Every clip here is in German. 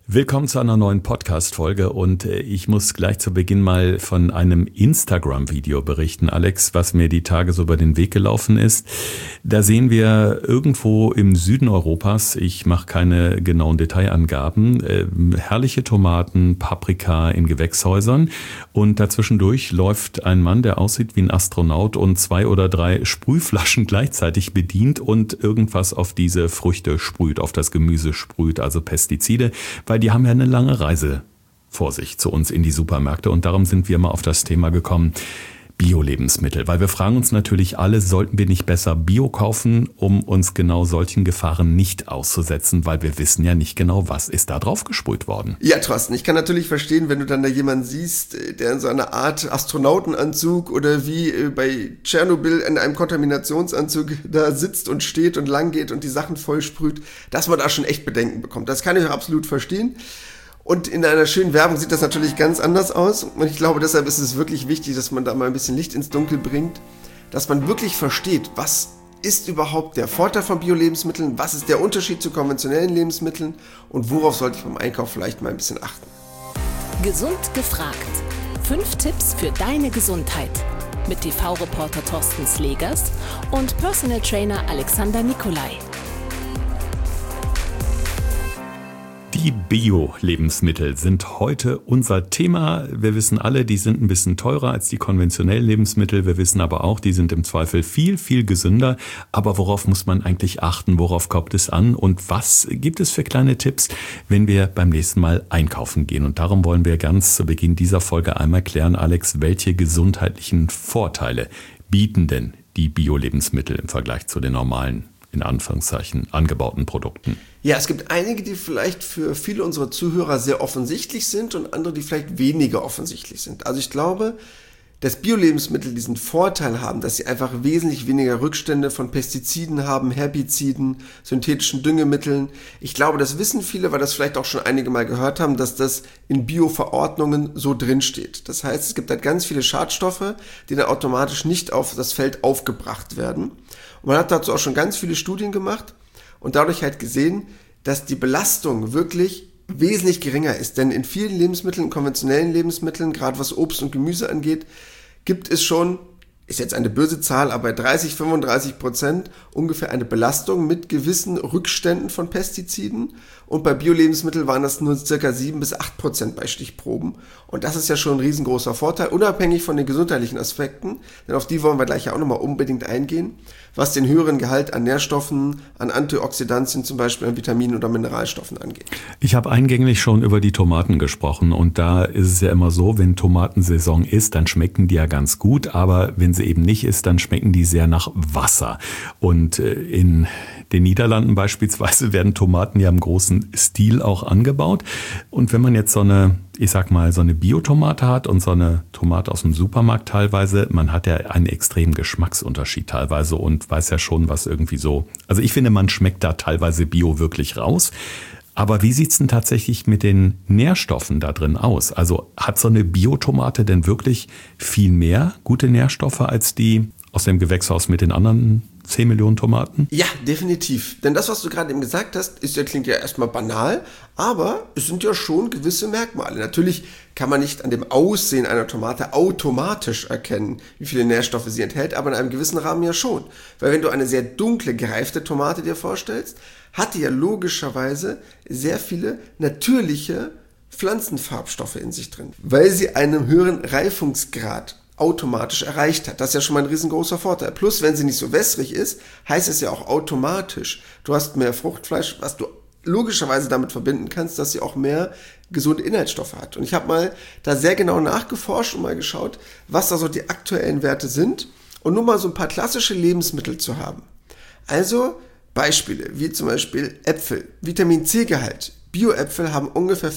Willkommen zu einer neuen Podcast-Folge und ich muss gleich zu Beginn mal von einem Instagram-Video berichten, Alex, was mir die Tage so über den Weg gelaufen ist. Da sehen wir irgendwo im Süden Europas, ich mache keine genauen Detailangaben, herrliche Tomaten, Paprika in Gewächshäusern und dazwischendurch läuft ein Mann, der aussieht wie ein Astronaut und 2 oder 3 Sprühflaschen gleichzeitig bedient und irgendwas auf diese Früchte sprüht, auf das Gemüse sprüht, also Pestizide, weil die haben ja eine lange Reise vor sich zu uns in die Supermärkte und darum sind wir mal auf das Thema gekommen, Bio-Lebensmittel. Weil wir fragen uns natürlich alle, sollten wir nicht besser Bio kaufen, um uns genau solchen Gefahren nicht auszusetzen, weil wir wissen ja nicht genau, was ist da drauf gesprüht worden. Ja, Thorsten, ich kann natürlich verstehen, wenn du dann da jemanden siehst, der in so einer Art Astronautenanzug oder wie bei Tschernobyl in einem Kontaminationsanzug da sitzt und steht und lang geht und die Sachen voll sprüht, dass man da schon echt Bedenken bekommt. Das kann ich absolut verstehen. Und in einer schönen Werbung sieht das natürlich ganz anders aus. Und ich glaube, deshalb ist es wirklich wichtig, dass man da mal ein bisschen Licht ins Dunkel bringt, dass man wirklich versteht, was ist überhaupt der Vorteil von Bio-Lebensmitteln, was ist der Unterschied zu konventionellen Lebensmitteln und worauf sollte ich beim Einkauf vielleicht mal ein bisschen achten. Gesund gefragt. 5 Tipps für deine Gesundheit. Mit TV-Reporter Thorsten Slegers und Personal Trainer Alexander Nikolai. Die Bio-Lebensmittel sind heute unser Thema. Wir wissen alle, die sind ein bisschen teurer als die konventionellen Lebensmittel. Wir wissen aber auch, die sind im Zweifel viel, viel gesünder. Aber worauf muss man eigentlich achten? Worauf kommt es an? Und was gibt es für kleine Tipps, wenn wir beim nächsten Mal einkaufen gehen? Und darum wollen wir ganz zu Beginn dieser Folge einmal klären, Alex, welche gesundheitlichen Vorteile bieten denn die Bio-Lebensmittel im Vergleich zu den normalen, in Anführungszeichen, angebauten Produkten? Ja, es gibt einige, die vielleicht für viele unserer Zuhörer sehr offensichtlich sind und andere, die vielleicht weniger offensichtlich sind. Also ich glaube, dass Bio-Lebensmittel diesen Vorteil haben, dass sie einfach wesentlich weniger Rückstände von Pestiziden haben, Herbiziden, synthetischen Düngemitteln. Ich glaube, das wissen viele, weil das vielleicht auch schon einige Mal gehört haben, dass das in Bio-Verordnungen so drinsteht. Das heißt, es gibt halt ganz viele Schadstoffe, die dann automatisch nicht auf das Feld aufgebracht werden. Und man hat dazu auch schon ganz viele Studien gemacht und dadurch halt gesehen, dass die Belastung wirklich wesentlich geringer ist. Denn in vielen Lebensmitteln, konventionellen Lebensmitteln, gerade was Obst und Gemüse angeht, gibt es schon, ist jetzt eine böse Zahl, aber 30-35% ungefähr eine Belastung mit gewissen Rückständen von Pestiziden. Und bei Bio-Lebensmitteln waren das nur ca. 7-8% bei Stichproben. Und das ist ja schon ein riesengroßer Vorteil, unabhängig von den gesundheitlichen Aspekten, denn auf die wollen wir gleich ja auch nochmal unbedingt eingehen, was den höheren Gehalt an Nährstoffen, an Antioxidantien, zum Beispiel an Vitaminen oder Mineralstoffen angeht. Ich habe eingänglich schon über die Tomaten gesprochen und da ist es ja immer so, wenn Tomatensaison ist, dann schmecken die ja ganz gut, aber wenn sie eben nicht ist, dann schmecken die sehr nach Wasser. Und in den Niederlanden beispielsweise werden Tomaten ja im großen Stil auch angebaut. Und wenn man jetzt so eine Biotomate hat und so eine Tomate aus dem Supermarkt teilweise, man hat ja einen extremen Geschmacksunterschied teilweise und weiß ja schon, was irgendwie so, also ich finde, man schmeckt da teilweise Bio wirklich raus. Aber wie sieht's denn tatsächlich mit den Nährstoffen da drin aus? Also hat so eine Biotomate denn wirklich viel mehr gute Nährstoffe als die aus dem Gewächshaus mit den anderen 10 Millionen Tomaten? Ja, definitiv. Denn das, was du gerade eben gesagt hast, klingt ja erstmal banal, aber es sind ja schon gewisse Merkmale. Natürlich kann man nicht an dem Aussehen einer Tomate automatisch erkennen, wie viele Nährstoffe sie enthält, aber in einem gewissen Rahmen ja schon. Weil wenn du eine sehr dunkle, gereifte Tomate dir vorstellst, hat die ja logischerweise sehr viele natürliche Pflanzenfarbstoffe in sich drin, weil sie einen höheren Reifungsgrad automatisch erreicht hat. Das ist ja schon mal ein riesengroßer Vorteil. Plus, wenn sie nicht so wässrig ist, heißt es ja auch automatisch, du hast mehr Fruchtfleisch, was du logischerweise damit verbinden kannst, dass sie auch mehr gesunde Inhaltsstoffe hat. Und ich habe mal da sehr genau nachgeforscht und mal geschaut, was da so die aktuellen Werte sind und nur mal so ein paar klassische Lebensmittel zu haben. Also Beispiele, wie zum Beispiel Äpfel, Vitamin C-Gehalt. Bio-Äpfel haben ungefähr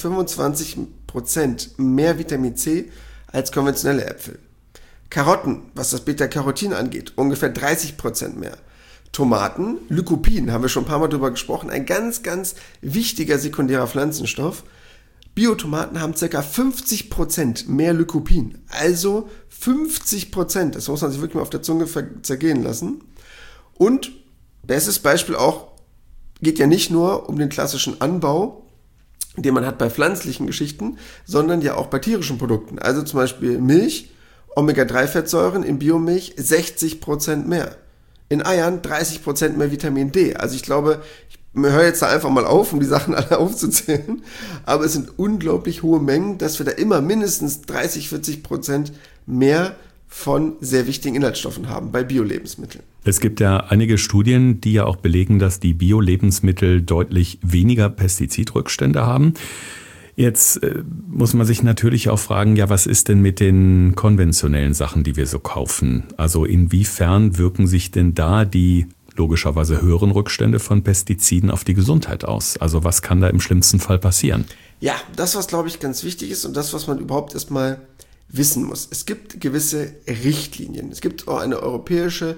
25% mehr Vitamin C als konventionelle Äpfel. Karotten, was das Beta-Carotin angeht, ungefähr 30% mehr. Tomaten, Lycopin, haben wir schon ein paar Mal drüber gesprochen, ein ganz, ganz wichtiger sekundärer Pflanzenstoff. Biotomaten haben ca. 50% mehr Lycopin, also 50%, das muss man sich wirklich mal auf der Zunge zergehen lassen. Und bestes Beispiel auch, geht ja nicht nur um den klassischen Anbau den man hat bei pflanzlichen Geschichten, sondern ja auch bei tierischen Produkten. Also zum Beispiel Milch, Omega-3-Fettsäuren in Biomilch 60% mehr. In Eiern 30% mehr Vitamin D. Also ich glaube, ich höre jetzt da einfach mal auf, um die Sachen alle aufzuzählen, aber es sind unglaublich hohe Mengen, dass wir da immer mindestens 30-40% mehr von sehr wichtigen Inhaltsstoffen haben bei Bio-Lebensmitteln. Es gibt ja einige Studien, die ja auch belegen, dass die Bio-Lebensmittel deutlich weniger Pestizidrückstände haben. Jetzt muss man sich natürlich auch fragen, ja, was ist denn mit den konventionellen Sachen, die wir so kaufen? Also inwiefern wirken sich denn da die logischerweise höheren Rückstände von Pestiziden auf die Gesundheit aus? Also was kann da im schlimmsten Fall passieren? Ja, das, was glaube ich ganz wichtig ist und das, was man überhaupt erstmal wissen muss. Es gibt gewisse Richtlinien. Es gibt auch eine europäische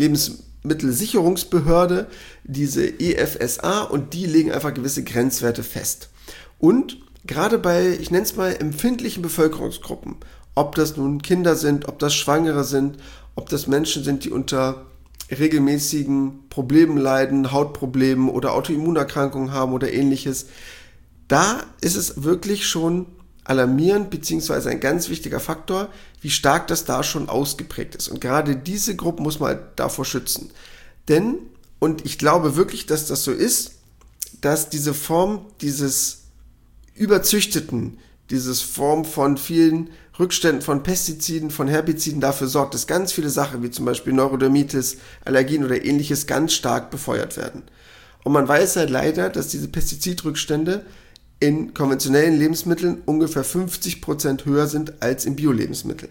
Lebensmittelsicherungsbehörde, diese EFSA, und die legen einfach gewisse Grenzwerte fest. Und gerade bei, ich nenne es mal, empfindlichen Bevölkerungsgruppen, ob das nun Kinder sind, ob das Schwangere sind, ob das Menschen sind, die unter regelmäßigen Problemen leiden, Hautproblemen oder Autoimmunerkrankungen haben oder ähnliches, da ist es wirklich schon alarmierend, beziehungsweise ein ganz wichtiger Faktor, wie stark das da schon ausgeprägt ist. Und gerade diese Gruppe muss man davor schützen. Denn, und ich glaube wirklich, dass das so ist, dass diese Form dieses Überzüchteten, dieses Form von vielen Rückständen von Pestiziden, von Herbiziden dafür sorgt, dass ganz viele Sachen, wie zum Beispiel Neurodermitis, Allergien oder ähnliches, ganz stark befeuert werden. Und man weiß halt leider, dass diese Pestizidrückstände in konventionellen Lebensmitteln ungefähr 50% höher sind als in Bio-Lebensmitteln.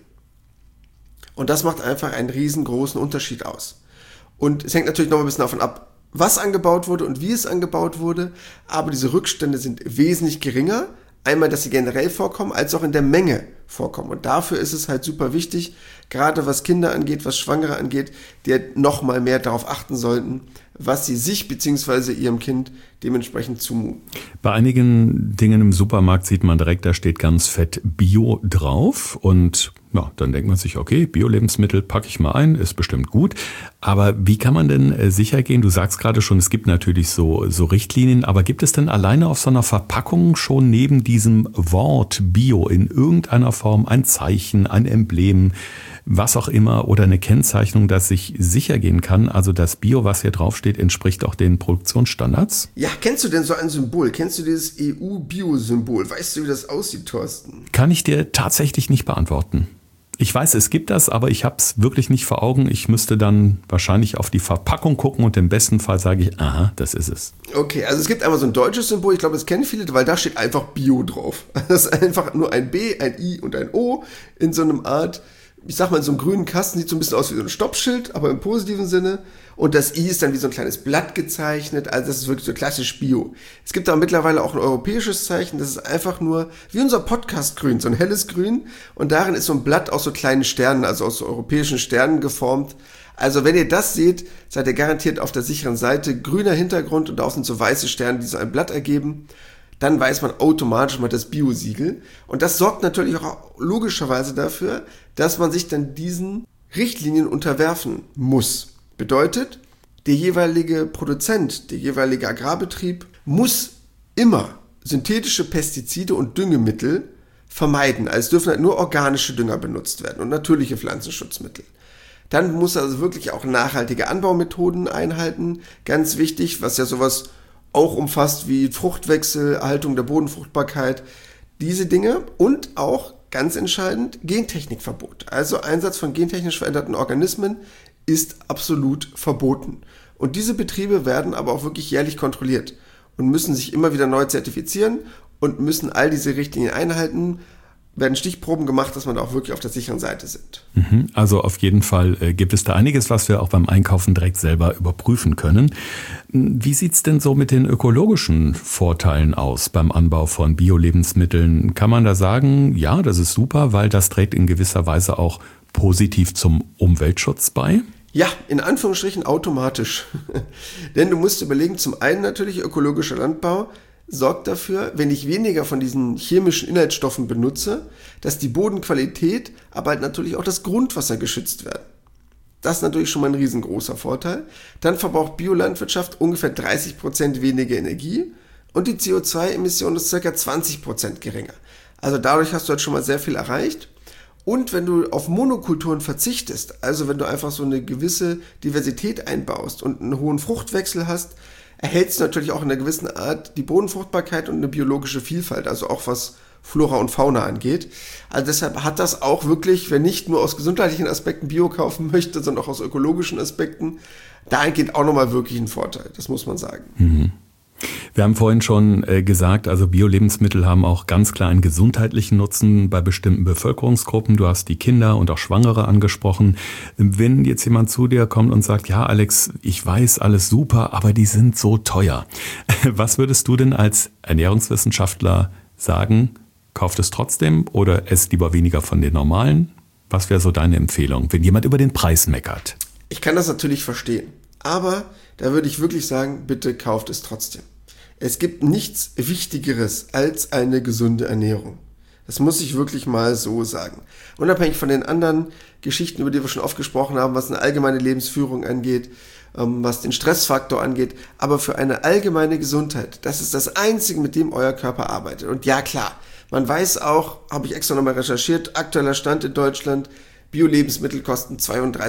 Und das macht einfach einen riesengroßen Unterschied aus. Und es hängt natürlich noch ein bisschen davon ab, was angebaut wurde und wie es angebaut wurde, aber diese Rückstände sind wesentlich geringer. Einmal, dass sie generell vorkommen, als auch in der Menge vorkommen. Und dafür ist es halt super wichtig, gerade was Kinder angeht, was Schwangere angeht, die nochmal mehr darauf achten sollten, was sie sich bzw. ihrem Kind dementsprechend zumuten. Bei einigen Dingen im Supermarkt sieht man direkt, da steht ganz fett Bio drauf und ja, dann denkt man sich, okay, Bio-Lebensmittel packe ich mal ein, ist bestimmt gut. Aber wie kann man denn sicher gehen? Du sagst gerade schon, es gibt natürlich so Richtlinien, aber gibt es denn alleine auf so einer Verpackung schon neben diesem Wort Bio in irgendeiner Form ein Zeichen, ein Emblem, was auch immer oder eine Kennzeichnung, dass ich sicher gehen kann, also das Bio, was hier draufsteht, entspricht auch den Produktionsstandards? Ja, kennst du denn so ein Symbol? Kennst du dieses EU-Bio-Symbol? Weißt du, wie das aussieht, Thorsten? Kann ich dir tatsächlich nicht beantworten. Ich weiß, es gibt das, aber ich habe es wirklich nicht vor Augen. Ich müsste dann wahrscheinlich auf die Verpackung gucken und im besten Fall sage ich, aha, das ist es. Okay, also es gibt einmal so ein deutsches Symbol, ich glaube, das kennen viele, weil da steht einfach Bio drauf. Das ist einfach nur ein B, ein I und ein O in so einem Art, ich sag mal, in so einem grünen Kasten, sieht so ein bisschen aus wie so ein Stoppschild, aber im positiven Sinne. Und das I ist dann wie so ein kleines Blatt gezeichnet, also das ist wirklich so klassisch Bio. Es gibt aber mittlerweile auch ein europäisches Zeichen, das ist einfach nur wie unser Podcast-Grün, so ein helles Grün. Und darin ist so ein Blatt aus so kleinen Sternen, also aus so europäischen Sternen geformt. Also wenn ihr das seht, seid ihr garantiert auf der sicheren Seite. Grüner Hintergrund und außen so weiße Sterne, die so ein Blatt ergeben. Dann weiß man automatisch mal das Bio-Siegel. Und das sorgt natürlich auch logischerweise dafür, dass man sich dann diesen Richtlinien unterwerfen muss. Bedeutet, der jeweilige Produzent, der jeweilige Agrarbetrieb muss immer synthetische Pestizide und Düngemittel vermeiden. Also es dürfen halt nur organische Dünger benutzt werden und natürliche Pflanzenschutzmittel. Dann muss er also wirklich auch nachhaltige Anbaumethoden einhalten. Ganz wichtig, was ja sowas auch umfasst wie Fruchtwechsel, Erhaltung der Bodenfruchtbarkeit, diese Dinge und auch ganz entscheidend Gentechnikverbot. Also Einsatz von gentechnisch veränderten Organismen ist absolut verboten. Und diese Betriebe werden aber auch wirklich jährlich kontrolliert und müssen sich immer wieder neu zertifizieren und müssen all diese Richtlinien einhalten, werden Stichproben gemacht, dass man da auch wirklich auf der sicheren Seite sind. Also auf jeden Fall gibt es da einiges, was wir auch beim Einkaufen direkt selber überprüfen können. Wie sieht's denn so mit den ökologischen Vorteilen aus beim Anbau von Bio-Lebensmitteln? Kann man da sagen, ja, das ist super, weil das trägt in gewisser Weise auch positiv zum Umweltschutz bei? Ja, in Anführungsstrichen automatisch. Denn du musst überlegen, zum einen natürlich ökologischer Landbau sorgt dafür, wenn ich weniger von diesen chemischen Inhaltsstoffen benutze, dass die Bodenqualität, aber halt natürlich auch das Grundwasser geschützt werden. Das ist natürlich schon mal ein riesengroßer Vorteil. Dann verbraucht Biolandwirtschaft ungefähr 30% weniger Energie und die CO2-Emission ist ca. 20% geringer. Also dadurch hast du halt schon mal sehr viel erreicht. Und wenn du auf Monokulturen verzichtest, also wenn du einfach so eine gewisse Diversität einbaust und einen hohen Fruchtwechsel hast, erhältst du natürlich auch in einer gewissen Art die Bodenfruchtbarkeit und eine biologische Vielfalt, also auch was Flora und Fauna angeht. Also deshalb hat das auch wirklich, wer nicht nur aus gesundheitlichen Aspekten Bio kaufen möchte, sondern auch aus ökologischen Aspekten, dahingehend auch nochmal wirklich einen Vorteil, das muss man sagen. Mhm. Wir haben vorhin schon gesagt, also Bio-Lebensmittel haben auch ganz klar einen gesundheitlichen Nutzen bei bestimmten Bevölkerungsgruppen. Du hast die Kinder und auch Schwangere angesprochen. Wenn jetzt jemand zu dir kommt und sagt, ja Alex, ich weiß, alles super, aber die sind so teuer. Was würdest du denn als Ernährungswissenschaftler sagen? Kauft es trotzdem oder esst lieber weniger von den normalen? Was wäre so deine Empfehlung, wenn jemand über den Preis meckert? Ich kann das natürlich verstehen, aber da würde ich wirklich sagen, bitte kauft es trotzdem. Es gibt nichts Wichtigeres als eine gesunde Ernährung. Das muss ich wirklich mal so sagen. Unabhängig von den anderen Geschichten, über die wir schon oft gesprochen haben, was eine allgemeine Lebensführung angeht, was den Stressfaktor angeht, aber für eine allgemeine Gesundheit, das ist das Einzige, mit dem euer Körper arbeitet. Und ja klar, man weiß auch, habe ich extra nochmal recherchiert, aktueller Stand in Deutschland, Bio-Lebensmittel kosten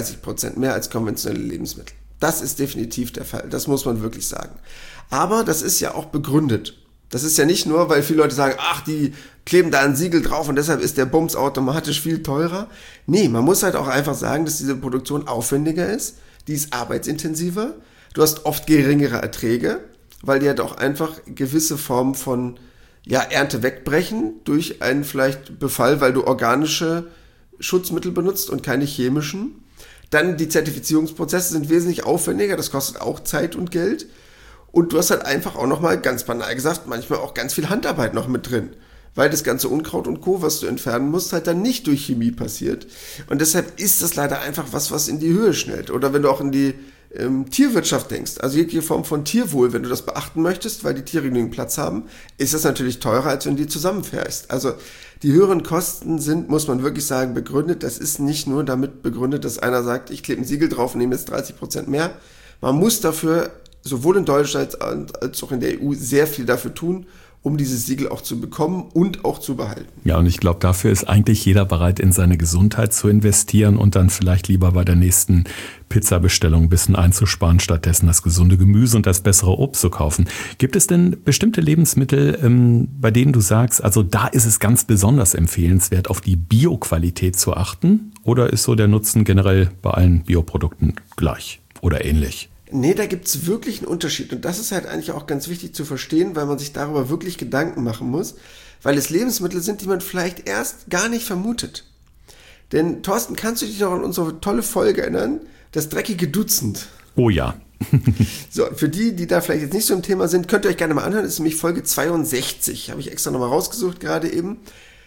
32% mehr als konventionelle Lebensmittel. Das ist definitiv der Fall, das muss man wirklich sagen. Aber das ist ja auch begründet. Das ist ja nicht nur, weil viele Leute sagen, ach, die kleben da ein Siegel drauf und deshalb ist der Bums automatisch viel teurer. Nee, man muss halt auch einfach sagen, dass diese Produktion aufwendiger ist, die ist arbeitsintensiver, du hast oft geringere Erträge, weil die halt auch einfach gewisse Formen von Ernte wegbrechen durch einen vielleicht Befall, weil du organische Schutzmittel benutzt und keine chemischen. Dann die Zertifizierungsprozesse sind wesentlich aufwendiger, das kostet auch Zeit und Geld. Und du hast halt einfach auch nochmal, ganz banal gesagt, manchmal auch ganz viel Handarbeit noch mit drin. Weil das ganze Unkraut und Co., was du entfernen musst, halt dann nicht durch Chemie passiert. Und deshalb ist das leider einfach was in die Höhe schnellt. Oder wenn du auch in die Tierwirtschaft denkst, also jegliche Form von Tierwohl, wenn du das beachten möchtest, weil die Tiere genügend Platz haben, ist das natürlich teurer, als wenn du die zusammenfährst. Also die höheren Kosten sind, muss man wirklich sagen, begründet. Das ist nicht nur damit begründet, dass einer sagt, ich klebe ein Siegel drauf und nehme jetzt 30% mehr. Man muss dafür sowohl in Deutschland als auch in der EU sehr viel dafür tun, um dieses Siegel auch zu bekommen und auch zu behalten. Ja, und ich glaube, dafür ist eigentlich jeder bereit, in seine Gesundheit zu investieren und dann vielleicht lieber bei der nächsten Pizzabestellung ein bisschen einzusparen, stattdessen das gesunde Gemüse und das bessere Obst zu kaufen. Gibt es denn bestimmte Lebensmittel, bei denen du sagst, also da ist es ganz besonders empfehlenswert, auf die Bioqualität zu achten? Oder ist so der Nutzen generell bei allen Bioprodukten gleich oder ähnlich? Nee, da gibt's wirklich einen Unterschied. Und das ist halt eigentlich auch ganz wichtig zu verstehen, weil man sich darüber wirklich Gedanken machen muss, weil es Lebensmittel sind, die man vielleicht erst gar nicht vermutet. Denn, Thorsten, kannst du dich noch an unsere tolle Folge erinnern? Das dreckige Dutzend. Oh ja. So, für die da vielleicht jetzt nicht so im Thema sind, könnt ihr euch gerne mal anhören. Das ist nämlich Folge 62. Habe ich extra nochmal rausgesucht gerade eben.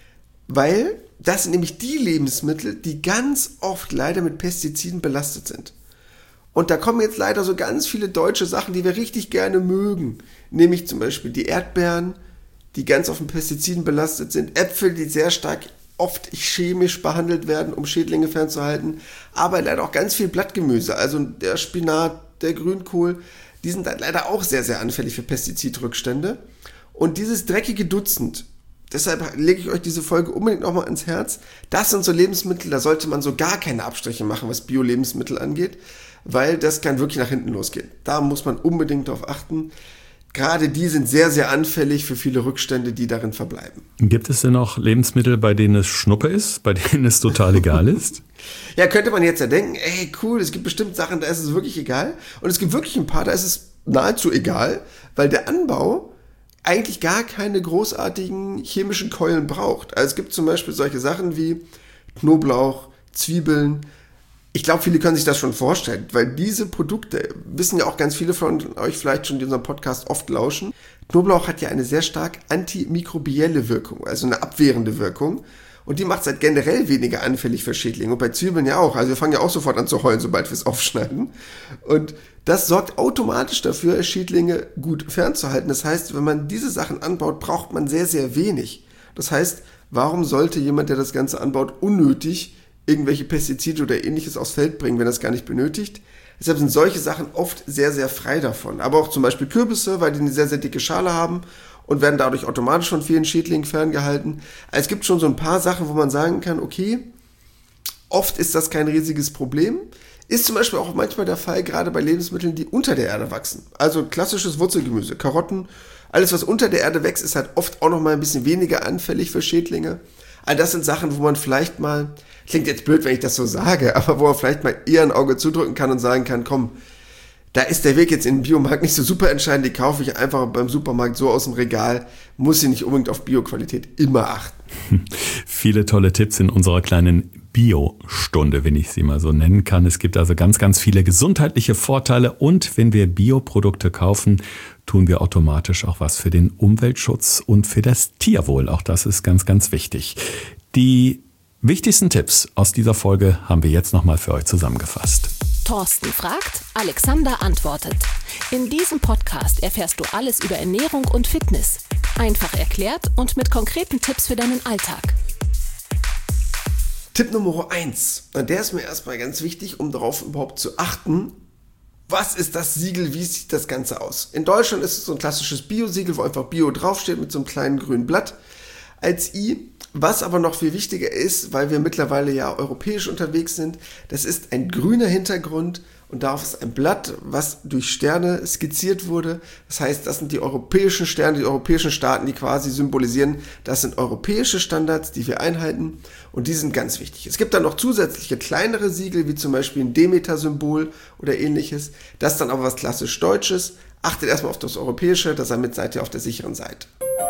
Weil das sind nämlich die Lebensmittel, die ganz oft leider mit Pestiziden belastet sind. Und da kommen jetzt leider so ganz viele deutsche Sachen, die wir richtig gerne mögen. Nämlich zum Beispiel die Erdbeeren, die ganz oft mit Pestiziden belastet sind. Äpfel, die sehr stark oft chemisch behandelt werden, um Schädlinge fernzuhalten. Aber leider auch ganz viel Blattgemüse, also der Spinat, der Grünkohl. Die sind dann leider auch sehr, sehr anfällig für Pestizidrückstände. Und dieses dreckige Dutzend, deshalb lege ich euch diese Folge unbedingt nochmal ins Herz. Das sind so Lebensmittel, da sollte man so gar keine Abstriche machen, was Bio-Lebensmittel angeht. Weil das kann wirklich nach hinten losgehen. Da muss man unbedingt darauf achten. Gerade die sind sehr, sehr anfällig für viele Rückstände, die darin verbleiben. Gibt es denn noch Lebensmittel, bei denen es Schnuppe ist, bei denen es total egal ist? Ja, könnte man jetzt ja denken, ey, cool, es gibt bestimmt Sachen, da ist es wirklich egal. Und es gibt wirklich ein paar, da ist es nahezu egal, weil der Anbau eigentlich gar keine großartigen chemischen Keulen braucht. Also es gibt zum Beispiel solche Sachen wie Knoblauch, Zwiebeln. Ich glaube, viele können sich das schon vorstellen, weil diese Produkte, wissen ja auch ganz viele von euch vielleicht schon, die unseren Podcast oft lauschen. Knoblauch hat ja eine sehr stark antimikrobielle Wirkung, also eine abwehrende Wirkung. Und die macht es halt generell weniger anfällig für Schädlinge. Und bei Zwiebeln ja auch. Also wir fangen ja auch sofort an zu heulen, sobald wir es aufschneiden. Und das sorgt automatisch dafür, Schädlinge gut fernzuhalten. Das heißt, wenn man diese Sachen anbaut, braucht man sehr, sehr wenig. Das heißt, warum sollte jemand, der das Ganze anbaut, unnötig irgendwelche Pestizide oder ähnliches aufs Feld bringen, wenn er es gar nicht benötigt? Deshalb sind solche Sachen oft sehr, sehr frei davon. Aber auch zum Beispiel Kürbisse, weil die eine sehr, sehr dicke Schale haben und werden dadurch automatisch von vielen Schädlingen ferngehalten. Also es gibt schon so ein paar Sachen, wo man sagen kann, okay, oft ist das kein riesiges Problem. Ist zum Beispiel auch manchmal der Fall, gerade bei Lebensmitteln, die unter der Erde wachsen. Also klassisches Wurzelgemüse, Karotten, alles was unter der Erde wächst, ist halt oft auch noch mal ein bisschen weniger anfällig für Schädlinge. All das sind Sachen, wo man vielleicht mal, klingt jetzt blöd, wenn ich das so sage, aber wo man vielleicht mal eher ein Auge zudrücken kann und sagen kann, komm, da ist der Weg jetzt in den Biomarkt nicht so super entscheidend, die kaufe ich einfach beim Supermarkt so aus dem Regal, muss ich nicht unbedingt auf Bioqualität immer achten. Viele tolle Tipps in unserer kleinen Bio-Stunde, wenn ich sie mal so nennen kann. Es gibt also ganz, ganz viele gesundheitliche Vorteile und wenn wir Bioprodukte kaufen, tun wir automatisch auch was für den Umweltschutz und für das Tierwohl. Auch das ist ganz, ganz wichtig. Die wichtigsten Tipps aus dieser Folge haben wir jetzt nochmal für euch zusammengefasst. Thorsten fragt, Alexander antwortet. In diesem Podcast erfährst du alles über Ernährung und Fitness. Einfach erklärt und mit konkreten Tipps für deinen Alltag. Tipp Nummer 1, der ist mir erstmal ganz wichtig, um darauf überhaupt zu achten, was ist das Siegel, wie sieht das Ganze aus? In Deutschland ist es so ein klassisches Bio-Siegel, wo einfach Bio draufsteht mit so einem kleinen grünen Blatt als I. Was aber noch viel wichtiger ist, weil wir mittlerweile ja europäisch unterwegs sind, das ist ein grüner Hintergrund und darauf ist ein Blatt, was durch Sterne skizziert wurde. Das heißt, das sind die europäischen Sterne, die europäischen Staaten, die quasi symbolisieren, das sind europäische Standards, die wir einhalten und die sind ganz wichtig. Es gibt dann noch zusätzliche kleinere Siegel, wie zum Beispiel ein Demeter-Symbol oder ähnliches. Das ist dann aber was klassisch Deutsches. Achtet erstmal auf das Europäische, damit seid ihr auf der sicheren Seite.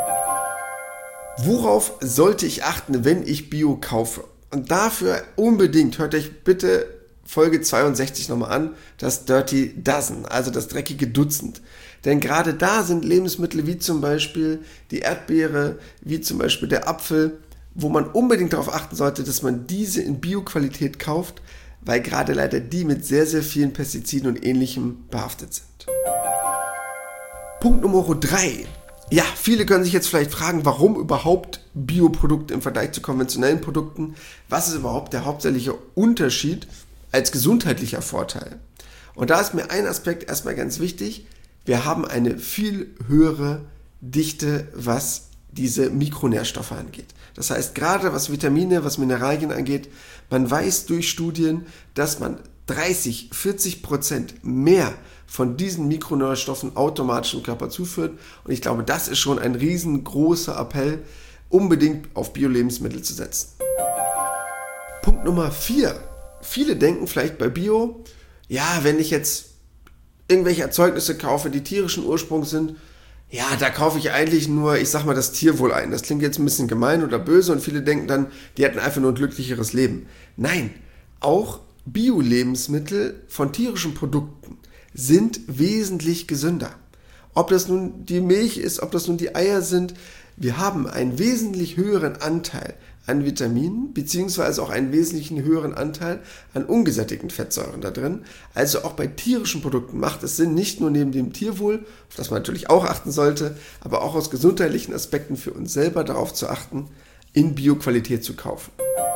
Worauf sollte ich achten, wenn ich Bio kaufe? Und dafür unbedingt, hört euch bitte Folge 62 nochmal an, das Dirty Dozen, also das dreckige Dutzend. Denn gerade da sind Lebensmittel wie zum Beispiel die Erdbeere, wie zum Beispiel der Apfel, wo man unbedingt darauf achten sollte, dass man diese in Bio-Qualität kauft, weil gerade leider die mit sehr, sehr vielen Pestiziden und Ähnlichem behaftet sind. Punkt Nummer 3. Ja, viele können sich jetzt vielleicht fragen, warum überhaupt Bioprodukte im Vergleich zu konventionellen Produkten? Was ist überhaupt der hauptsächliche Unterschied als gesundheitlicher Vorteil? Und da ist mir ein Aspekt erstmal ganz wichtig. Wir haben eine viel höhere Dichte, was diese Mikronährstoffe angeht. Das heißt, gerade was Vitamine, was Mineralien angeht, man weiß durch Studien, dass man 30-40% mehr von diesen Mikronährstoffen automatisch im Körper zuführt. Und ich glaube, das ist schon ein riesengroßer Appell, unbedingt auf Bio-Lebensmittel zu setzen. Punkt Nummer 4. Viele denken vielleicht bei Bio, ja, wenn ich jetzt irgendwelche Erzeugnisse kaufe, die tierischen Ursprungs sind, ja, da kaufe ich eigentlich nur, ich sag mal, das Tierwohl ein. Das klingt jetzt ein bisschen gemein oder böse und viele denken dann, die hätten einfach nur ein glücklicheres Leben. Nein, auch Bio-Lebensmittel von tierischen Produkten sind wesentlich gesünder. Ob das nun die Milch ist, ob das nun die Eier sind, wir haben einen wesentlich höheren Anteil an Vitaminen, beziehungsweise auch einen wesentlichen höheren Anteil an ungesättigten Fettsäuren da drin. Also auch bei tierischen Produkten macht es Sinn, nicht nur neben dem Tierwohl, auf das man natürlich auch achten sollte, aber auch aus gesundheitlichen Aspekten für uns selber darauf zu achten, in Bio-Qualität zu kaufen.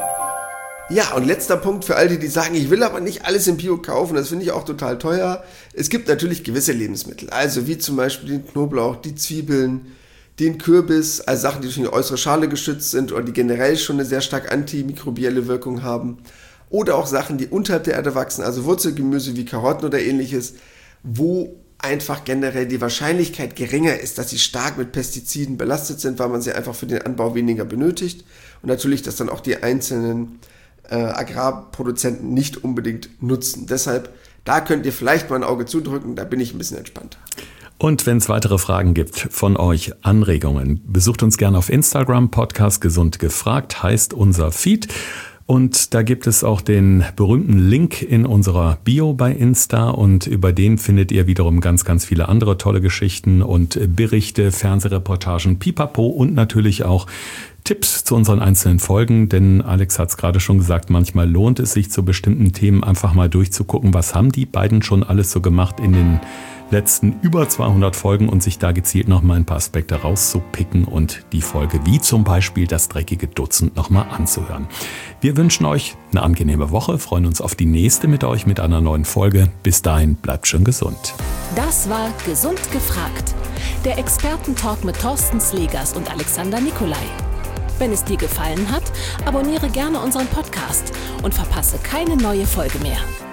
Ja, und letzter Punkt für all die sagen, ich will aber nicht alles im Bio kaufen, das finde ich auch total teuer. Es gibt natürlich gewisse Lebensmittel, also wie zum Beispiel den Knoblauch, die Zwiebeln, den Kürbis, also Sachen, die durch eine äußere Schale geschützt sind oder die generell schon eine sehr stark antimikrobielle Wirkung haben. Oder auch Sachen, die unterhalb der Erde wachsen, also Wurzelgemüse wie Karotten oder ähnliches, wo einfach generell die Wahrscheinlichkeit geringer ist, dass sie stark mit Pestiziden belastet sind, weil man sie einfach für den Anbau weniger benötigt. Und natürlich, dass dann auch die einzelnen Agrarproduzenten nicht unbedingt nutzen. Deshalb, da könnt ihr vielleicht mal ein Auge zudrücken, da bin ich ein bisschen entspannter. Und wenn es weitere Fragen gibt von euch, Anregungen, besucht uns gerne auf Instagram, Podcast Gesund gefragt, heißt unser Feed. Und da gibt es auch den berühmten Link in unserer Bio bei Insta und über den findet ihr wiederum ganz, ganz viele andere tolle Geschichten und Berichte, Fernsehreportagen, Pipapo und natürlich auch Tipps zu unseren einzelnen Folgen, denn Alex hat es gerade schon gesagt, manchmal lohnt es sich zu bestimmten Themen einfach mal durchzugucken, was haben die beiden schon alles so gemacht in den letzten über 200 Folgen und sich da gezielt nochmal ein paar Aspekte rauszupicken und die Folge wie zum Beispiel das dreckige Dutzend nochmal anzuhören. Wir wünschen euch eine angenehme Woche, freuen uns auf die nächste mit euch mit einer neuen Folge. Bis dahin, bleibt schön gesund. Das war Gesund gefragt, der Expertentalk mit Thorsten Slegers und Alexander Nikolai. Wenn es dir gefallen hat, abonniere gerne unseren Podcast und verpasse keine neue Folge mehr.